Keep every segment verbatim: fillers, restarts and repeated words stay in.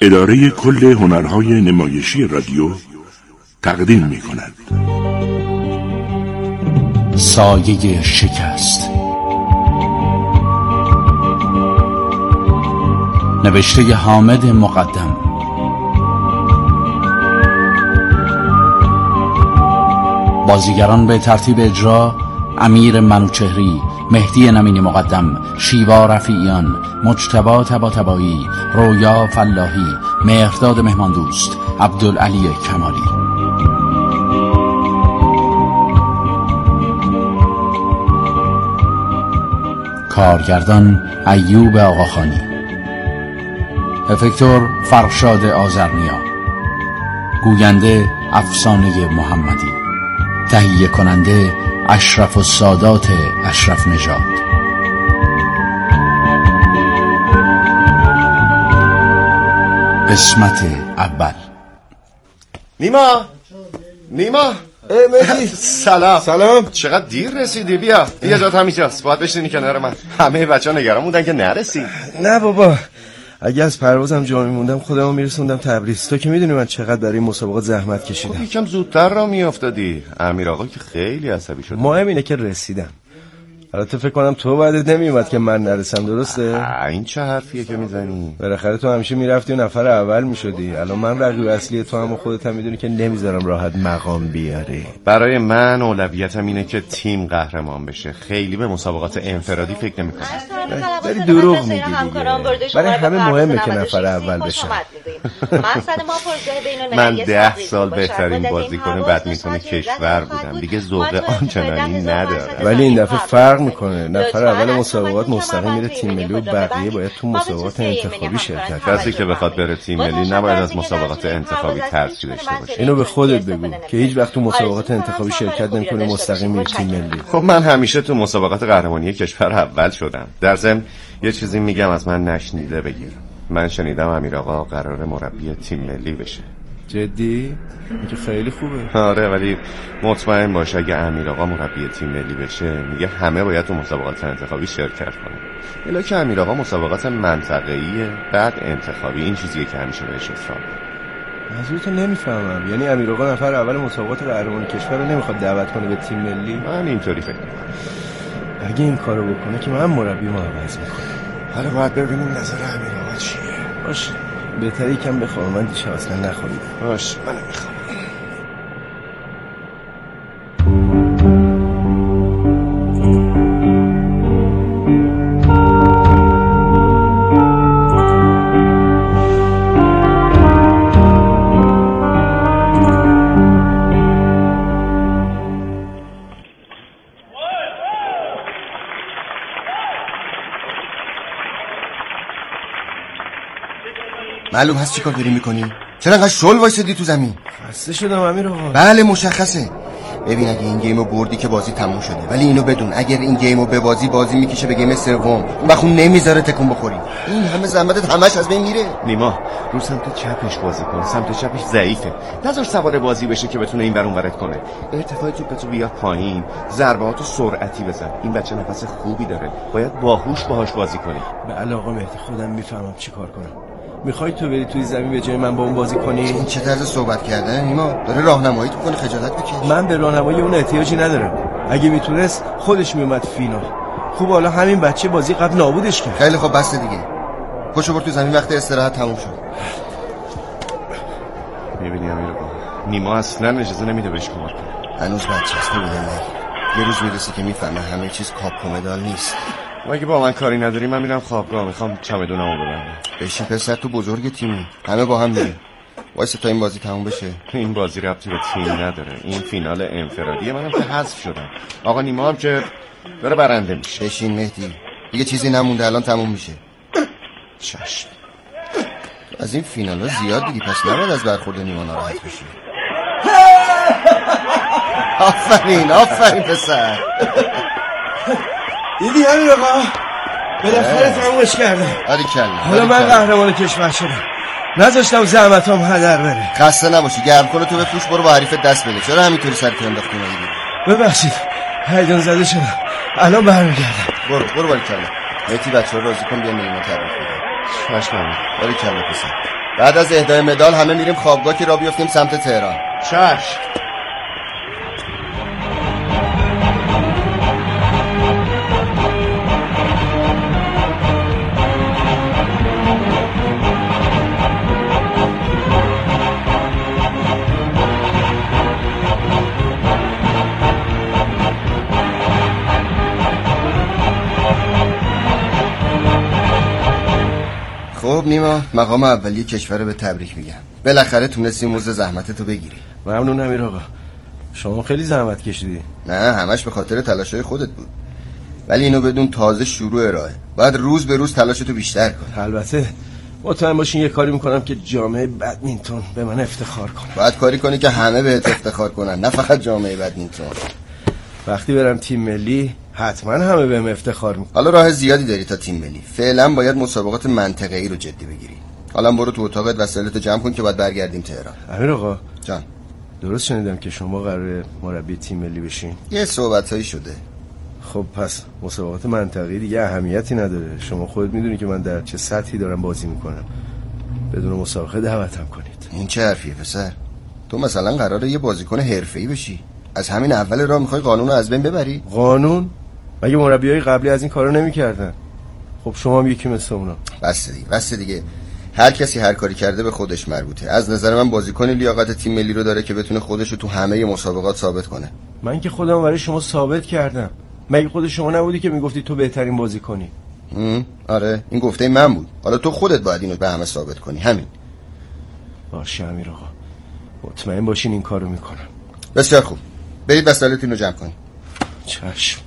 اداره کل هنرهای نمایشی رادیو تقدیم می کند. سایه شکست، نوشته حامد مقدم، بازیگران به ترتیب اجرا: امیر منوچهری، مهدی نمینی مقدم، شیوا رفیعیان، مجتبی طباطبایی، رویا فلاحی، مهرداد مهماندوست، عبدالعلی کمالی. کارگردان ایوب آقاخانی، افکتور فرشاد آذرنیا، گوینده افسانه محمدی، تهیه کننده اشرف السادات اشرف نژاد. قسمت اول. نیما نیما سلام سلام. چقدر دیر رسیدی؟ بیا بیا جات همینجاست، باید بشینی کنار من. همه بچه‌ها نگران بودن که نرسی. نه بابا، اگه از پروازم جا میموندم خودمو میرسوندم تبریز. تو که میدونی من چقدر برای مسابقات زحمت کشیدم. خب یکم زودتر را میافتادی. امیر آقا که خیلی عصبی شد. مهم اینه که رسیدم. البته فکر کنم تو بعدت نمیومد که من نرسم، درسته؟ این چه حرفیه که میزنی؟ بالاخره تو همیشه میرفتی و نفر اول میشدی. الان من رقیب اصلی تو هم و خودت هم میدونی که نمیذارم راحت مقام بیاری. برای من اولویتم اینه که تیم قهرمان بشه. خیلی به مسابقات انفرادی فکر نمی‌کنم. داری دروغ میگی دیگه. برای همه مهمه که نفر اول بشه. من ده سال بهترین بازیکن بدمینتون کشور بودم. دیگه ذوق آنچنانی ندارم. ولی این دفعه فرق میکنه. نفر اول مسابقات مستقیم میره تیم ملی و بقیه باید تو مسابقات انتخابی شرکت کنه. کسی که بخواد بره تیم ملی نباید از مسابقات انتخابی ترجیح داشته باشه. اینو به خودت بگو که هیچ وقت تو مسابقات انتخابی شرکت نمیکنه، مستقیم میره تیم ملی. خب من همیشه تو مسابقات قهرمانی کشور اول شدم. در ضمن یه چیزی میگم از من نشنیده بگیر. من شنیدم امیر آقا قرار مربی تیم ملی بشه. جدی؟ این که خیلی خوبه. آره، ولی مطمئن باش اگه امیر آقا مربی تیم ملی بشه میگه همه باید تو مسابقات انتخابی شرکت کنن. الا که امیر آقا مسابقات منطقه‌ایه، بعد انتخابی. این چیزیه که همیشه بهش اصرار داره. منظورتو نمیفهمم. یعنی امیر آقا نفر اول مسابقات قهرمانی کشور رو نمیخواد دعوت کنه به تیم ملی؟ من اینطوری فکر می‌کنم. اگه این کارو بکنه که من مربی ما عوض میکنم. حالا باید ببینیم نظر امیر آقا چیه. باشه، بهتره یکم بخوام. من دیشب اصلا نخوابیدم. باش، منم میخوام. معلوم هست چیکار داری میکنی؟ چرا انقدر شل وایسادی تو زمین؟ خسته شدم امیر آقا. بله مشخصه. ببین اگه این گیمو بردی که بازی تموم شده، ولی اینو بدون اگر این گیمو به بازی بازی میکشه به گیم سوم، اون وقت اون نمیذاره تکون بخوری. این همه زحمتت همش از بین میره. نیما، رو سمت چپش بازی کن. سمت چپش ضعیفه. نذار سوار بازی بشه که بتونه این ور اون ورت کنه. ارتفاع توپتو بیار پایین، ضرباتو سرعتی بزن. این بچه نفس خوبی داره. باید باهوش باهاش بازی کنی. بله آقا مهدی، خودم میفهمم چیکار کنم. میخوای تو بری توی زمین به جای من با اون بازی کنی؟ این چه طرز صحبت کرده نیما؟ داره راهنمایی تو کنه، خجالت بکش. من به راهنمایی اون احتیاجی ندارم. اگه میتونست خودش میومد فینال. خوب، حالا همین بچه بازی قبل نابودش کرد. خیلی خوب، بس دیگه. پشو بر تو زمین، وقت استراحت تموم شد. میبینی امیر آقا، نیما اصلا اجازه نمیده بهش کمک کنه. هنوز بچه است، نمیده نه. یه روز میرسه که میفهمه همه چیز کاپ مدال نیست. اگه با من کاری نداری من میرم خوابگاه، میخوام چمدونمو ببرم. بشین پسر، تو بزرگ تیمی، همه با هم میریم. وایسه تا این بازی تموم بشه. این بازی ربطی به تیم نداره. این فینال انفرادیه. منم که حذف شدم. آقا نیما هم که داره برنده میشه. بشین مهدی، دیگه چیزی نمونده، الان تموم میشه. چشم. از این فینالا زیاد دیگه، پس نباید از برخورد نیما ناراحت بشی. آفرین آفرین پسر. دیدی امیر آقا؟ بالاخره تمومش کردم. باریکلا. حالا من قهرمان کشور شدم. نذاشتم زحمتام هدر بره. خسته نباشی، گرم کنه تو بفروش، برو با حریفت دست بده. چرا همینطوری سرت انداختی اومدی؟ ببخشید، هیجان زده شدم. الان برمیگردم. برو برو باریکلا. مهدی بچه‌ها راضی کن بیان نیما تبریک بگن. باشه. باریکلا پسر. بعد از اهدای مدال همه میریم خوابگاه که را بیفتیم سمت تهران. چشم. خب نیما، مقام اولیه کشور رو به تبریک میگم. بالاخره تونستی موزه زحمتتو بگیری. ممنون امیر آقا، شما خیلی زحمت کشیدی. نه همش به خاطر تلاشای خودت بود، ولی اینو بدون تازه شروع راهه. باید روز به روز تلاشتو بیشتر کنی. البته مطمئن باشین یه کاری میکنم که جامعه بدمینتون به من افتخار کنه. باید کاری کنی که همه بهت افتخار کنن، نه فقط جامعه بدمینتون. وقتی برم تیم ملی حتما همه بهم افتخار میکنن. حالا راه زیادی داری تا تیم ملی. فعلا باید مسابقات منطقه‌ای رو جدی بگیری. حالا برو تو اتاقت وسایلتو جمع کن که باید برگردیم تهران. امیر آقا جان، درست شنیدم که شما قراره مربی تیم ملی بشین؟ یه صحبتایی شده. خب پس مسابقات منطقه‌ای دیگه اهمیتی نداره. شما خودت میدونی که من در چه سطحی دارم بازی میکنم. بدون مسابقه دعوتم کنید. این چه حرفیه پسر؟ تو مثلا قراره یه بازیکن حرفه‌ای بشی؟ از همین اول راه میخوای قانون رو از بین ببری؟ قانون؟ مگه مربیای قبلی از این کارو نمیکردن؟ خب شما هم یکی مثل اونا. بس دیگه بس دیگه هر کسی هر کاری کرده به خودش مربوطه. از نظر من بازیکن لیاقت تیم ملی رو داره که بتونه خودش رو تو همه مسابقات ثابت کنه. من که خودم برای شما ثابت کردم. مگه خود شما نبودی که میگفتی تو بهترین بازیکنی؟ آره این گفته من بود. حالا تو خودت باید اینو به همه ثابت کنی. همین. باشه امیر آقا، مطمئن باشین این کارو میکنم. بسیار خوب، برید وسایلتون رو جمع کنید. چشم.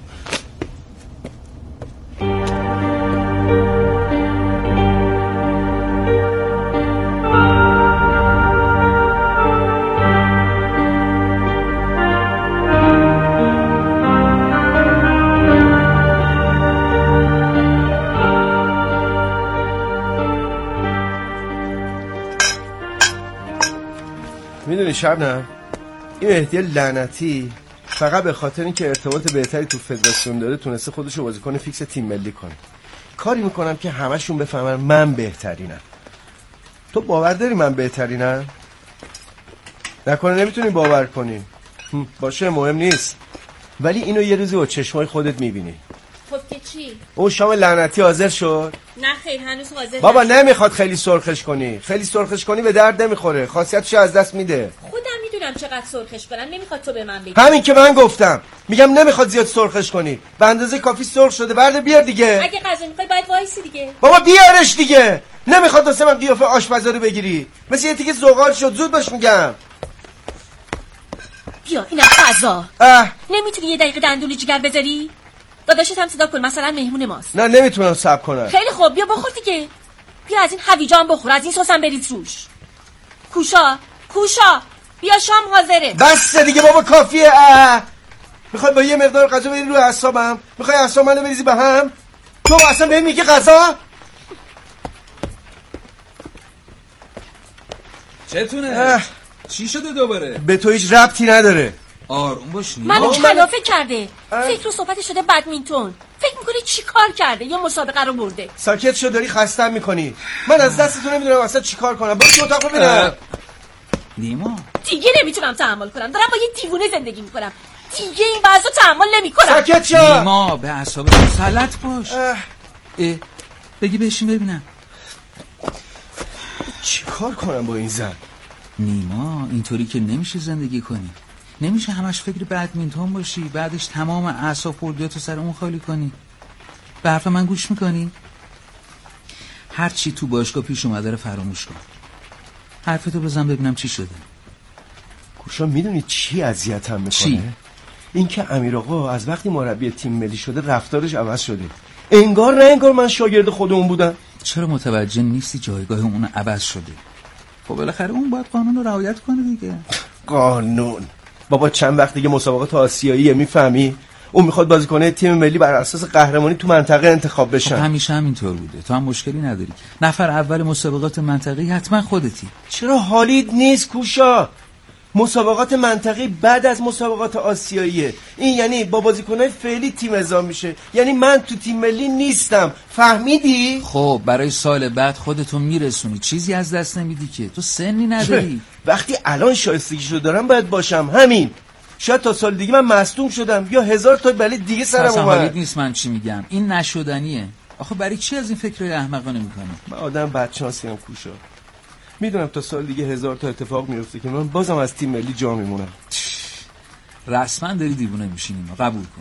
میدونی شبنم، این مهدی لعنتی فقط به خاطر اینکه ارتباط بهتری تو فدراسیون داره تونسته خودشو بازیکن فیکس تیم ملی کنه. کاری میکنم که همشون بفهمن من بهترینم. تو باور داری من بهترینم؟ نکنه نمیتونی باور کنی. باشه مهم نیست، ولی اینو یه روزی با چشمای خودت میبینی. خب که چی؟ اون شام لعنتی حاضر شد؟ نه خیر هنوز حاضر بابا نمیخواد خیلی سرخش کنی. خیلی سرخش کنی به درد نمیخوره، خاصیتش از دست میده. خودم میدونم چقدر سرخش کنم، نمیخواد تو به من بگی. همین که من گفتم، میگم نمیخواد زیاد سرخش کنی. به اندازه کافی سرخ شده، برده بیار دیگه. اگه غذا میخوای باید وایسی دیگه. بابا بیارش دیگه. نمیخواد واسه من قیافه آشپزا رو بگیری. مثل یه تیکه زغال شد. زود باش میگم. بیا اینم غذا. نمیتونی یه دقیقه دندون جگر بذاری؟ داداشت هم صدا کن، مثلا مهمون ماست. نه نمیتونم صبر کنم. خیلی خوب بیا بخور دیگه. بیا از این هویجان بخور، از این سسم بریز روش. کوشا کوشا بیا شام حاضره. بس دیگه بابا کافیه. میخوای با یه مقدار غذا بری روی اعصابم؟ میخوای اعصاب منو بریزی به هم؟ تو اصلا بهم میگی غذا؟ چتونه؟ چی شده دوباره؟ به تو هیچ ربطی نداره. آروم باش. منو کلافه کرده. فکر رو صحبت شده بدمینتون. فکر میکنی چی کار کرده؟ یه مسابقه رو برده. ساکت شو، داری خستم میکنی. من از دستتون نمیدونم اصلا چی کار کنم. برو تو اتاق رو ببینم. نیما دیگه نمیتونم تحمل کنم. دارم با یه دیوونه زندگی میکنم. دیگه این وضع تحمل نمیکنم. ساکت شو. نیما به اعصاب مسلط باش. اه. اه. بگی بشین ببینم. چی کار کنم با این زن؟ نیما اینطوری که نمیشه زندگی کنی. نمیشه همش فکر بدمینتون باشی، بعدش تمام اعصاب خردیاتو سر اون خالی کنی. به حرف من گوش میکنی؟ هر چی تو باشگاه پیش اومده رو فراموش کن. حرفتو بزن ببینم چی شده. کوشا میدونی چی اذیتم میکنه؟ چی؟ این که امیر آقا از وقتی مربی تیم ملی شده رفتارش عوض شده. انگار نه انگار من شاگرد خود اون بودم. چرا متوجه نیستی جایگاه اون عوض شده؟ خب بالاخره اون باید قانون رو رعایت کنه دیگه. قانون؟ بابا چند وقت دیگه مسابقات آسیاییه، میفهمی؟ اون میخواد بازیکن تیم ملی بر اساس قهرمانی تو منطقه انتخاب بشن. خب همیشه همینطور بوده. تو هم مشکلی نداری. نفر اول مسابقات منطقه‌ای حتما خودتی. چرا حالیت نیست کوشا؟ مسابقات منطقی بعد از مسابقات آسیاییه. این یعنی با بازیکنای فعلی تیم اعزام میشه، یعنی من تو تیم ملی نیستم. فهمیدی؟ خب برای سال بعد خودتون میرسونی، چیزی از دست نمیدی که. تو سنی نداری. وقتی الان شایستگیشو دارم باید باشم، همین. شاید تا سال دیگه من مصدوم شدم یا هزار تا بلی دیگه سرم اومد. نیست من چی میگم، این نشدنیه. آخه برای چی از این فکرای احمقانه میکنی؟ من آدم بدشانسیم کوشا، میدونم تا سال دیگه هزار تا اتفاق میفته که من بازم از تیم ملی جا میمونم. رسما داری دیوونه میشینیم، قبول کن.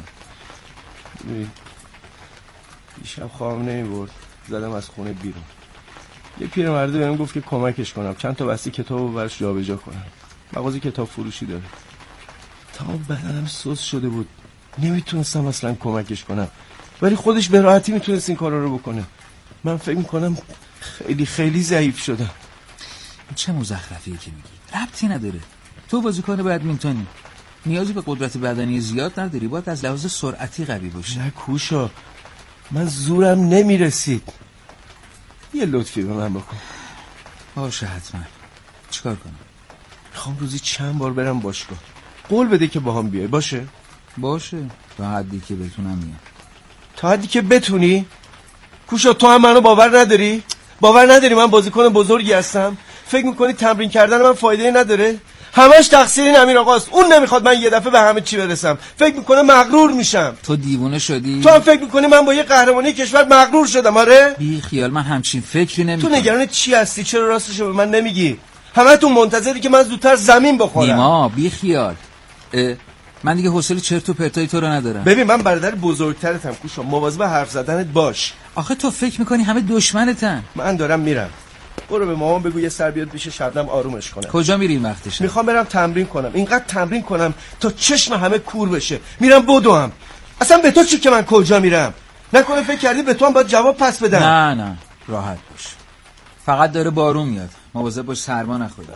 دیشب خوابم نمیبرد، زدم از خونه بیرون. یه پیرمرده بهم گفت که کمکش کنم چند تا بسته کتابو براش جابجا کنم. مغازه کتاب فروشی داره. تمام بدنم سوس شده بود، نمیتونستم اصلا کمکش کنم، ولی خودش به راحتی میتونست این کارا رو بکنه. من فکر میکنم خیلی خیلی ضعیف شدم. چه مزخرفیه که میگی؟ ربطی نداره. تو بازیکن بدمینتونی، نیازی به قدرت بدنی زیاد نداری، باید از لحاظ سرعتی قوی باشی. نه کوشا، من زورم نمیرسید. یه لطفی به من بکن. باشه حتما. چیکار کنم؟ میخوام روزی چند بار برم باشگاه. قول بده که باهام بیای. باشه؟ باشه، تا حدی که بتونم میام. تا حدی که بتونی؟ کوشا تو هم منو باور نداری؟ باور نداری من بازیکن بزرگی هستم؟ فکر میکنی تمرین کردن من فایده نداره؟ همش تقصیر این امیر آقاست. اون نمیخواد من یه دفعه به همه چی برسم. فکر میکنه مغرور میشم. تو دیوونه شدی؟ تو هم فکر میکنی من با یه قهرمانی کشور مغرور شدم؟ آره؟ بی خیال، من همچین فکری نمیکنم. تو نگران چی هستی؟ چرا راستشو به من نمیگی؟ همتون منتظری که من زودتر زمین بخورم. نیما بی خیال، من دیگه حوصله چرت و پرتای تو رو ندارم. ببین من برادر بزرگترتم کوشا، مواظب حرف زدنت باش. آخه تو فکر میکنی همه دشمنتن. من دارم میرم. برو به مامان بگو یه سر بیاد پیش شبنم آرومش کنه. کجا میری وقتشه؟ میخوام برم تمرین کنم، اینقدر تمرین کنم تا چشم همه کور بشه. میرم بدوم. اصلا به تو چی که من کجا میرم؟ نکنه فکر کردی به تو هم باید جواب پس بدم؟ نه نه راحت باش، فقط داره بارون میاد، مواظب باش سرما نخوری.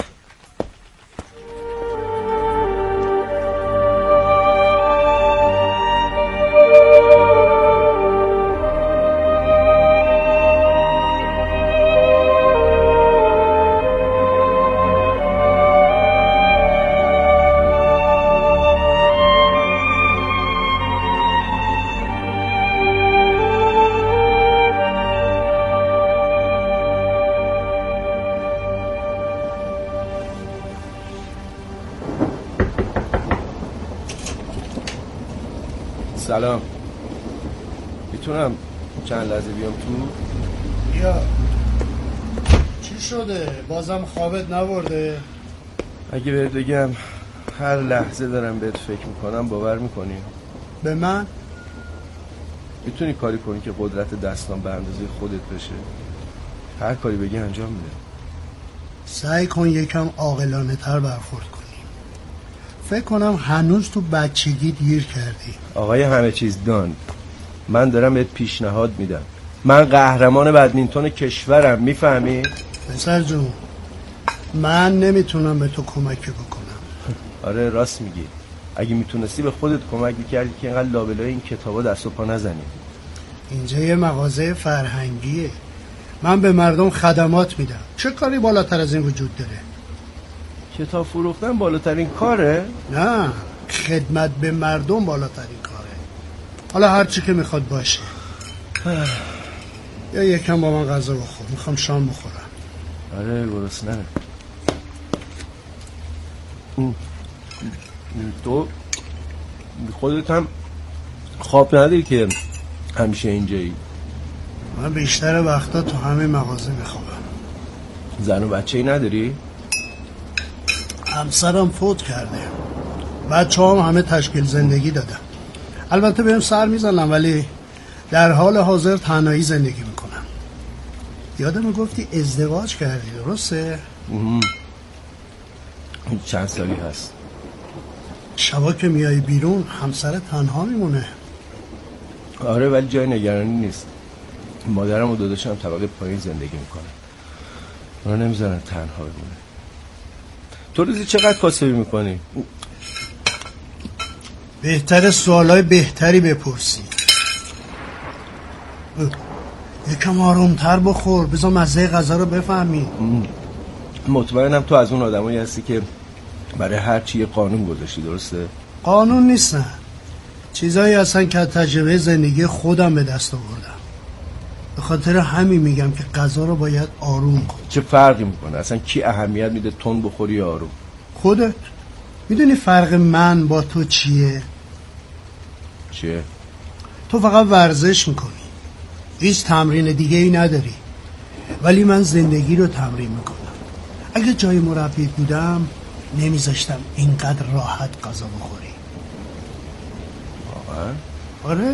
سلام، میتونم چند لحظه بیام تو؟ بیا. چی شده؟ بازم خوابت نبرده؟ اگه بهت بگم هر لحظه دارم بهت فکر میکنم باور میکنی؟ به من؟ میتونی کاری کنی که قدرت دستان به اندازه خودت بشه؟ هر کاری بگی انجام میده. سعی کن یکم عاقلانه تر برخورد کنی. فکر کنم هنوز تو بچگی دیر کردی. آقای همه چیز دان، من دارم بهت پیشنهاد میدم. من قهرمان بدمینتون کشورم، میفهمی؟ پسر جون، من نمیتونم به تو کمک بکنم. آره راست میگی. اگه میتونستی به خودت کمک میکردی که اینقدر لابلای این کتابا دست و پا نزنی. اینجا یه مغازه فرهنگیه، من به مردم خدمات میدم. چه کاری بالاتر از این وجود داره؟ کتاب فروختن بالاترین کاره؟ نه، خدمت به مردم بالاترین کاره. حالا هر چی که میخواد باشه. یا یکم با من غذا بخور، میخوام شام بخورم. آره گرسنه. تو خودت هم خواب نداری که همیشه اینجایی؟ من بیشتر وقتا تو همین مغازه میخوابم. زن و بچه ای نداری؟ همسرم فوت کرده، بچه هم همه تشکیل زندگی دادم. البته بهم سر میزنم ولی در حال حاضر تنهایی زندگی میکنم. یادم گفتی ازدواج کردی، درسته؟ چند سالی هست. شبا که میای بیرون همسر تنها میمونه. آره ولی جای نگرانی نیست. مادرم و داداشم طبقه پایین زندگی میکنن، اونا نمیذارن تنها بمونه. تو روزی چقدر کاسبی میکنی؟ بهتره سوالای بهتری بپرسی. یکم آرومتر بخور، بذار مزه غذا رو بفهمی. مطمئنم تو از اون آدمایی هستی که برای هر چی یه قانون گذاشتی، درسته؟ قانون نیستن، چیزایی هستن که از تجربه زندگی خودم به دست آوردم. به خاطر همین میگم که غذا رو باید آروم کنی. چه فرقی میکنه؟ اصلا کی اهمیت میده تون بخوری یا آروم؟ خودت. میدونی فرق من با تو چیه؟ چیه؟ تو فقط ورزش میکنی، هیچ تمرین دیگه ای نداری، ولی من زندگی رو تمرین میکنم. اگه جای مربی بودم نمیذاشتم اینقدر راحت غذا بخوری. واقعا؟ آره.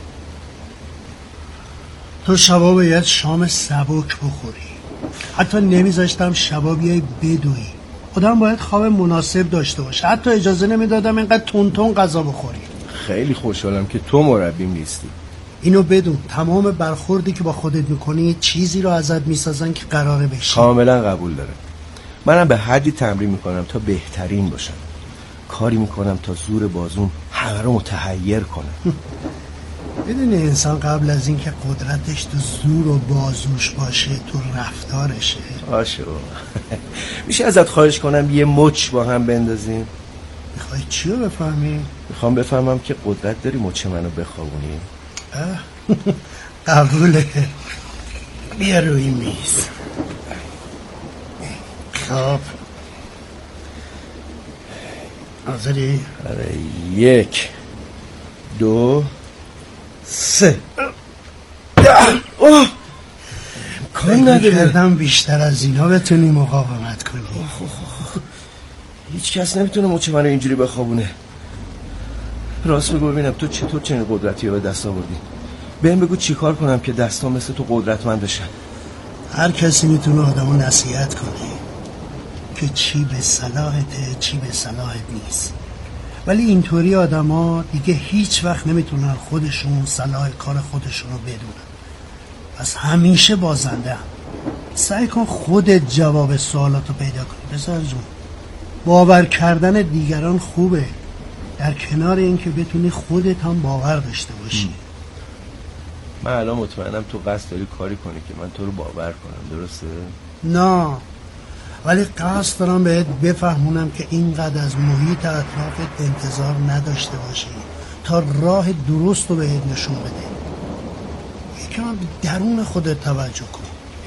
تو شبا باید شام سبک بخوری، حتی نمیذاشتم شبا بیای بدوی. آدم باید خواب مناسب داشته باشه، حتی اجازه نمیدادم اینقدر تون تون غذا بخوری. خیلی خوشحالم که تو مربیم نیستی. اینو بدون، تمام برخوردی که با خودت میکنی چیزی رو ازت میسازن که قراره بشی. کاملا قبول دارم. منم به حدی تمرین میکنم تا بهترین باشم، کاری میکنم تا زور بازون همه رو متحیر کنم. بدونی انسان قبل از اینکه قدرتش تو زور و بازوش باشه تو رفتارشه. باشه میشه ازت خواهش کنم یه مچ با هم بندازیم؟ میخوای چی رو بفهمی؟ میخوام بفهمم که قدرت داری مچ منو بخوابونی. قبوله. بیا روی میز. خب حاضری؟ آره، یک دو سه. اوه کاری نکردم بیشتر از اینا بتونی مقاومت کنی. هیچ کس نمیتونه مچ منو اینجوری بخوابونه. راست بگو ببینم تو چطور چنین قدرتی رو به دست آوردی؟ بهم بگو چی کار کنم که دستام مثل تو قدرتمند بشن. هر کسی میتونه آدمو نصیحت کنه که چی به صلاحته چی به صلاحت نیست، ولی اینطوری آدما دیگه هیچ وقت نمیتونن خودشون صلاح کار خودشون رو بدونن، پس همیشه بازنده هم. سعی کن خودت جواب سوالاتو پیدا کنی. بذار جون، باور کردن دیگران خوبه، در کنار اینکه بتونی خودت هم باور داشته باشی. من الان مطمئنم تو قصد داری کاری کنی که من تو رو باور کنم، درسته؟ نه، ولی قصد دارم بهت بفهمونم که اینقدر از محیط اطرافت انتظار نداشته باشی تا راه درست رو بهت نشون بده. یکم به درون خودت توجه کن.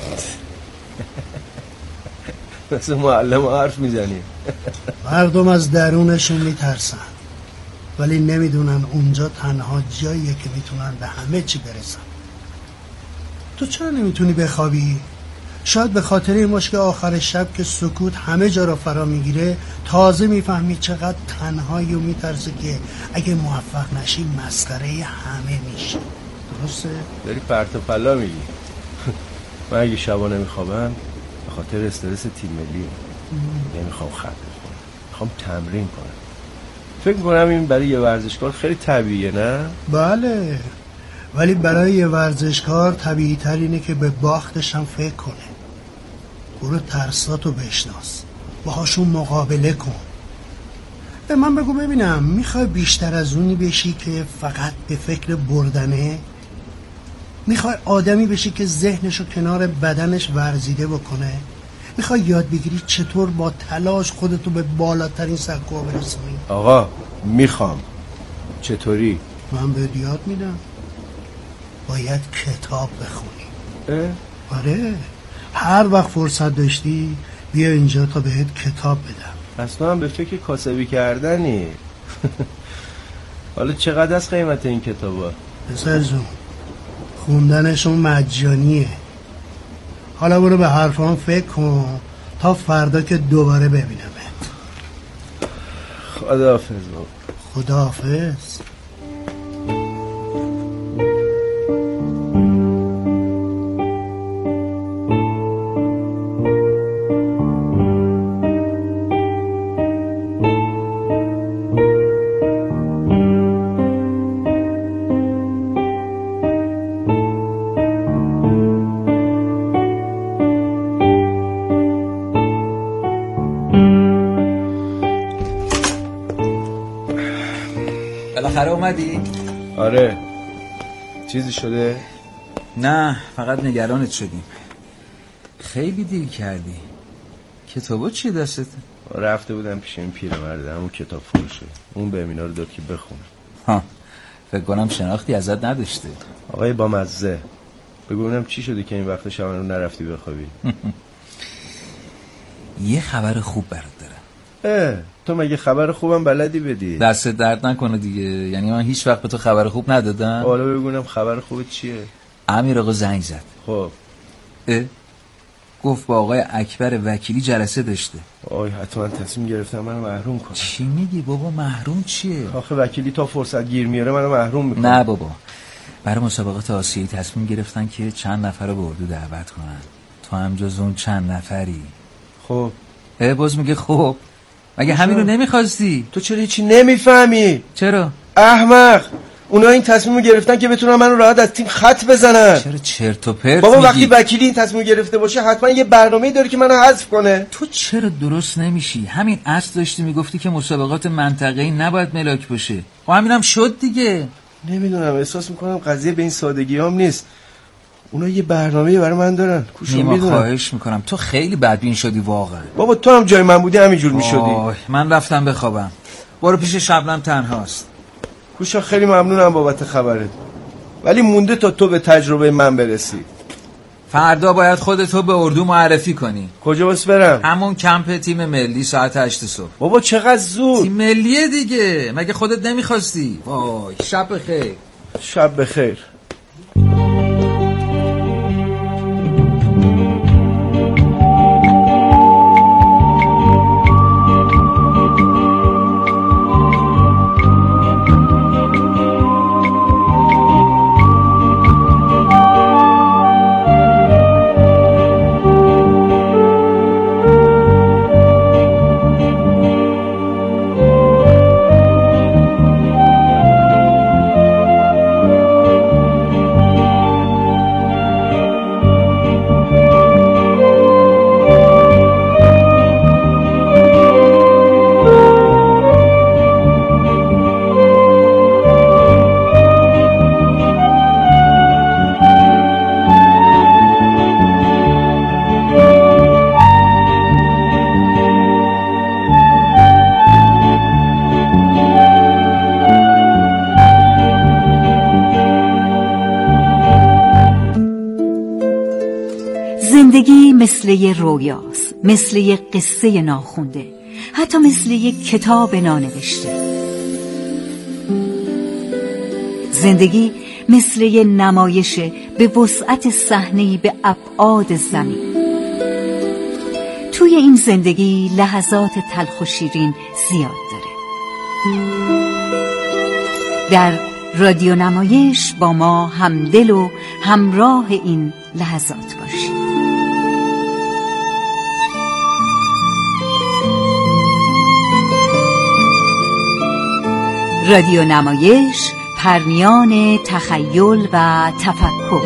مثل معلم حرف میزنی. مردم از درونشون میترسن، ولی نمیدونن اونجا تنها جاییه که میتونن به همه چی برسن. تو چرا نمیتونی بخوابی؟ شاید به خاطر این باشه که آخر شب که سکوت همه جا را فرا میگیره تازه میفهمی چقدر تنهایی و میترسه که اگه موفق نشی مسخره همه میشه. درسته؟ داری پرت و پلا میگی. من اگه شبا نمیخوابم به خاطر استرس تیم ملیه. نمیخوام خط بخورم، میخوام تمرین کنم. فکر میکنم این برای یه ورزشکار خیلی طبیعیه، نه؟ بله، ولی برای یه ورزشکار طبیعی تر اینه که به باختش هم فکر کنه. برو ترساتو بشناس، باهاشون مقابله کن. به من بگو ببینم، میخوای بیشتر از اونی بشی که فقط به فکر بردنه؟ میخوای آدمی بشی که ذهنشو کنار بدنش ورزیده بکنه؟ میخوای یاد بگیری چطور با تلاش خودتو به بالاترین سقف‌ها برسونی؟ آقا میخوام. چطوری؟ من بهت یاد میدم. باید کتاب بخونی. اه؟ آره، هر وقت فرصت داشتی بیا اینجا تا بهت کتاب بدم. اصلا هم به فکر کاسبی کردنی. حالا چقدر از قیمت این کتابا؟ پسر جون، خوندنشون مجانیه. حالا برو به حرفان فکر کن تا فردا که دوباره ببینمت. خداحافظ. خداحافظ. بالاخره اومدی؟ آره. چیزی شده؟ نه، فقط نگرانت شدیم. خیلی دیر کردی. کتابا چیه دستت؟ رفته بودم پیش این پیرمرد همون کتاب فروشه، اون به امینا رو داد که بخونه. ها فکر کنم شناختی ازت نداشته. آقای با مزه، بگو ببینم چی شده که این وقت شب رو نرفتی بخوابی؟ یه خبر خوب برات دارم. اه تو مگه خبر خوبم بلدی بدی؟ دست درد نکنه دیگه، یعنی من هیچ وقت به تو خبر خوب ندادم. حالا بگونم خبر خوب چیه؟ امیر آقا زنگ زد. خب اه گفت با آقای اکبر وکیلی جلسه داشته. آی حتما تصمیم گرفتم منو محروم کنه. چی میگی بابا؟ محروم چیه؟ آخه وکیلی تا فرصت گیر میاره منو محروم میکنه. نه بابا، برای مسابقات آسیایی تصمیم گرفتن که چند نفر رو به اردو دعوت کنن. تو هم جز اون چند نفری. خب اه باز میگه خب مگه همین رو نمیخواستی؟ تو چرا هیچی نمیفهمی؟ چرا؟ احمق، اونا این تصمیم رو گرفتن که بتونن منو راحت از تیم خط بزنن. چرا چرت و پرت بابا میگی؟ وقتی وکیلی این تصمیم گرفته باشه حتما یه برنامه‌ای داره که منو حذف کنه. تو چرا درست نمیشی؟ همین اصل داشتی میگفتی که مسابقات منطقه‌ای نباید ملاک باشه. خب همینم شد دیگه. نمیدونم، احساس میکنم قضیه به این سادگی هم نیست. اونا یه برنامه‌ای برای من دارن. کوشش میدونم. خواهش میکنم، تو خیلی بدبین شدی واقعا. بابا تو هم جای من بودی همینجور میشدی. من رفتم بخوابم. برو پیش شبنم تنهاست. کوشا خیلی ممنونم بابت خبرت، ولی مونده تا تو به تجربه من برسی. فردا باید خودتو به اردو معرفی کنی. کجا بس برم؟ همون کمپ تیم ملی ساعت هشت صبح. بابا چقدر زود؟ تیم ملیه دیگه، مگه خودت نمیخواستی؟ وای شب بخیر. شب بخیر. زندگی مثل یه رویاست، مثل یه قصه ناخونده، حتی مثل یه کتاب نانوشته. زندگی مثل یه نمایش به وسعت صحنه‌ای به ابعاد زمین. توی این زندگی لحظات تلخ و شیرین زیاد داره. در رادیو نمایش با ما همدل و همراه این لحظات باشید. رادیو نمایش، پرمیان تخیل و تفکر.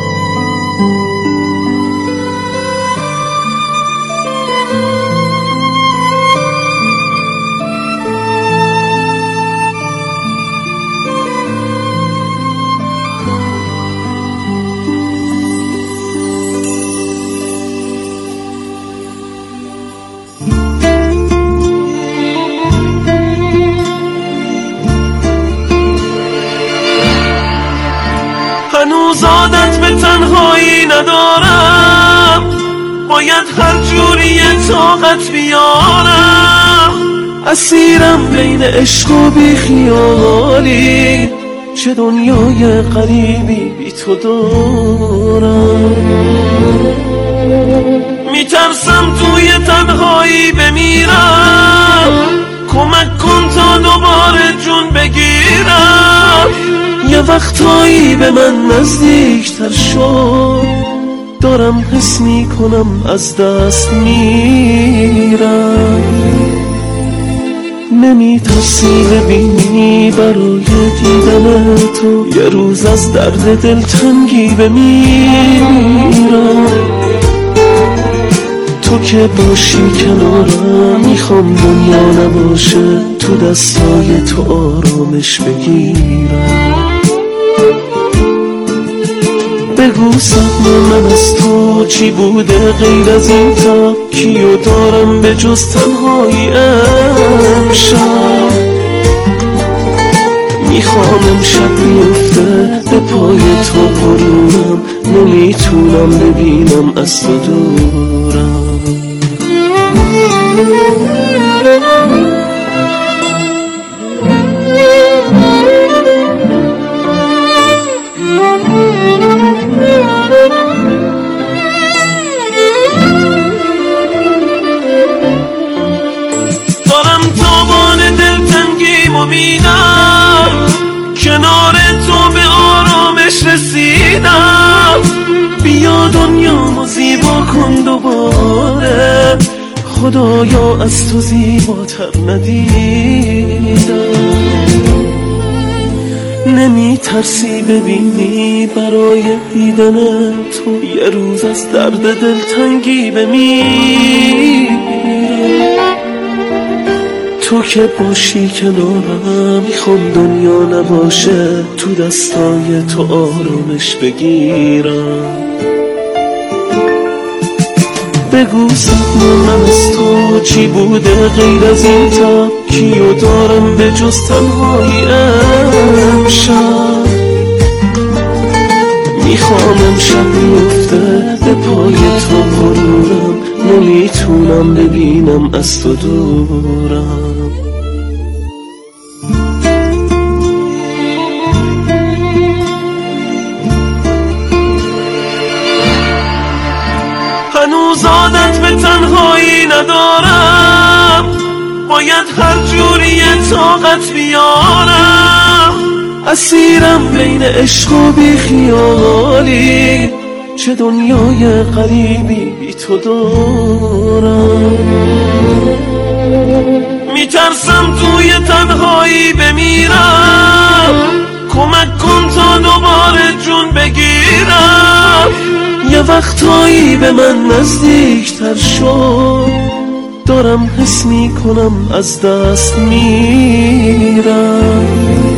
هنوز عادت به تنهایی ندارم، باید هر جوری طاقت بیارم. اسیرم بین عشق و بی خیالی، چه دنیای غریبی بی تو دارم. میترسم توی تنهایی بمیرم، کمک کن تا دوباره جون بگیرم. یه وقتایی به من نزدیکتر شد، دارم حس میکنم از دست میرم. نمیترسی ببینی برای دیدن تو یه روز از درد دلتنگی بمیرم. تو که باشی کنارم، میخوام دنیا نباشه، تو دستای تو آرامش بگیرم. به بگو سهم من از تو چی بوده غیر از این تا کیو دارم به جز تنهایی امشب میخوام امشب میفته به پای تو برونم نمیتونم ببینم از تو دورم دارم تابان دلتنگیمو میدم کنار تو به آرامش رسیدم بیا دنیامو زیبا کن دوباره خدایا از تو زیباتر ندیدم نمی ترسی ببینی برای دیدن تو یه روز از درد دلتنگی بمیرم تو که باشی کنارم میخوام دنیا نباشه تو دستای تو آرامش بگیرم بگو سهم من از تو چی بوده غیر از این تا کیو دارم به جز تنهایی امشب میخوام امشب میفته به پای تو برونم نمیتونم ببینم از تو دورم هنوز عادت به تنهایی ندارم باید هر جوری طاقت بیارم اسیرم بین عشق و بی خیالی چه دنیای غریبی بی تو دارم میترسم توی تنهایی بمیرم کمک کن تا دوباره جون بگیرم یه وقتایی به من نزدیکتر شو دارم حس میکنم از دست میرم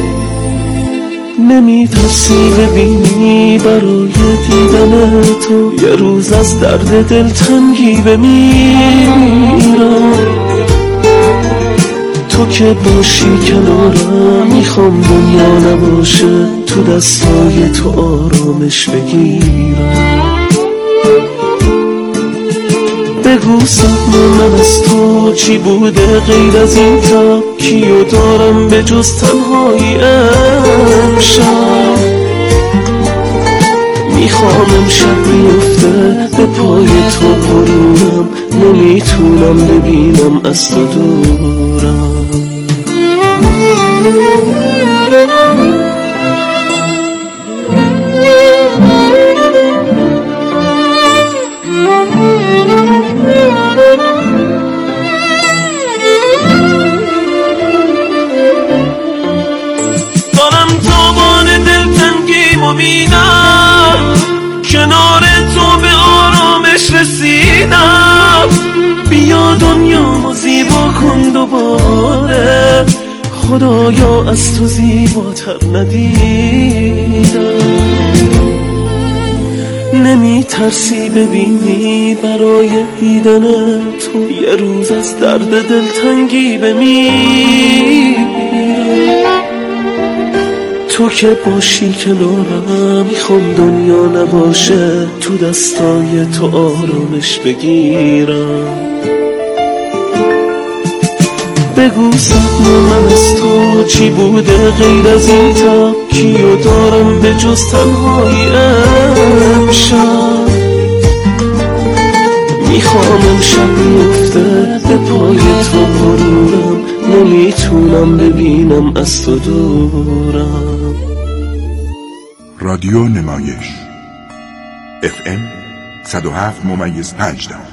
نمی ترسی ببینی برای دیدن تو یه روز از درد دلتنگی بمیرم تو که باشی کنارم میخوام دنیا نباشه تو دستای تو آرامش بگیرم بگو سهم من از تو چی بوده غیر از این تا کیو دارم به جز تنهایی امشب میخوام امشب میفته به پای تو برونم نمیتونم ببینم از تو دورم دارم تابان دلتنگیمو میدم کنار تو به آرامش رسیدم بیا دنیامو زیبا کن دوباره خدایا از تو زیباتر ندیدم نمی ترسی ببینی برای دیدن تو یه روز از درد دلتنگی بمیرم تو که باشی کنارم میخوام دنیا نباشه تو دستای تو آرامش بگیرم بگو سهم من از تو چی بوده غیر از این تا کیو دارم به جز تنهایی امشب میخوام امشب میفته به پای تو برونم نمیتونم ببینم از تو دورم رادیو نمایش اف ام صد و هفت ممیز پنج